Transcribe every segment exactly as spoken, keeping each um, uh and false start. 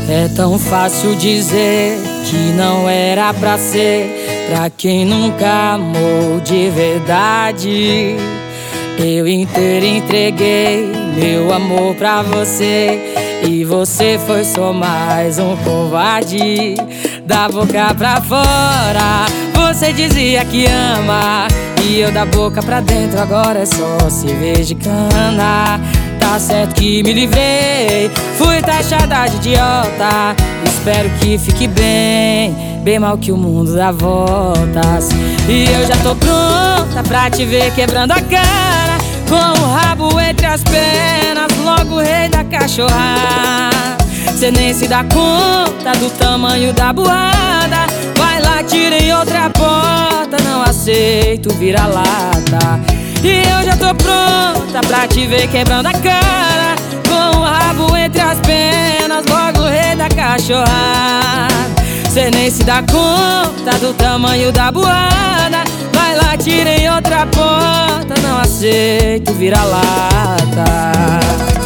É tão fácil dizer que não era pra ser, pra quem nunca amou de verdade. Eu inteiro entreguei meu amor pra você, e você foi só mais um covarde. Da boca pra fora você dizia que ama, e eu da boca pra dentro agora é só cerveja de cana. Tá certo que me livrei, fui taxada de idiota. Espero que fique bem, bem mal que o mundo dá voltas. E eu já tô pronta pra te ver quebrando a cara, com o rabo entre as pernas, logo o rei da cachorrada. Cê nem se dá conta do tamanho da burrada. Vai lá, tira em outra porta, não aceito vira-lata. E eu já tô pronta pra te ver quebrando a cara, com o rabo entre as pernas, logo o rei da cachorrada. Cê nem se dá conta do tamanho da burrada. Vai lá, tira em outra porta, não aceito vira-lata.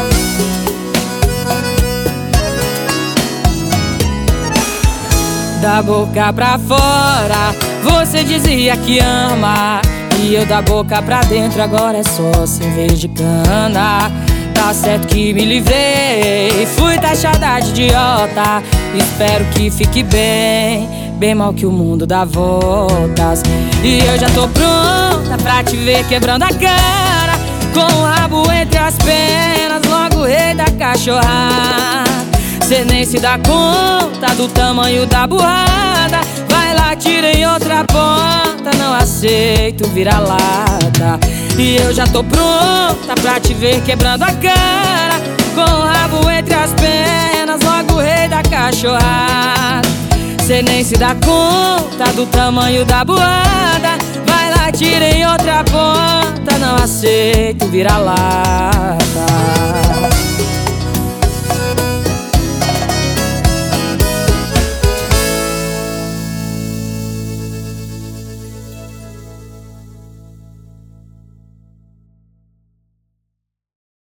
Da boca pra fora você dizia que ama, e eu da boca pra dentro agora é só cerveja de cana. Tá certo que me livrei, fui taxada de idiota. Espero que fique bem, bem mal que o mundo dá voltas. E eu já tô pronta pra te ver quebrando a cara, com o rabo entre as pernas, logo o rei da cachorrada. Cê nem se dá conta do tamanho da burrada. Vai lá, tira em outra porta, não aceito vira-lata. E eu já tô pronta pra te ver quebrando a cara, com o rabo entre as pernas, logo o rei da cachorrada. Cê nem se dá conta do tamanho da burrada. Vai lá, tira em outra porta, não aceito vira-lata.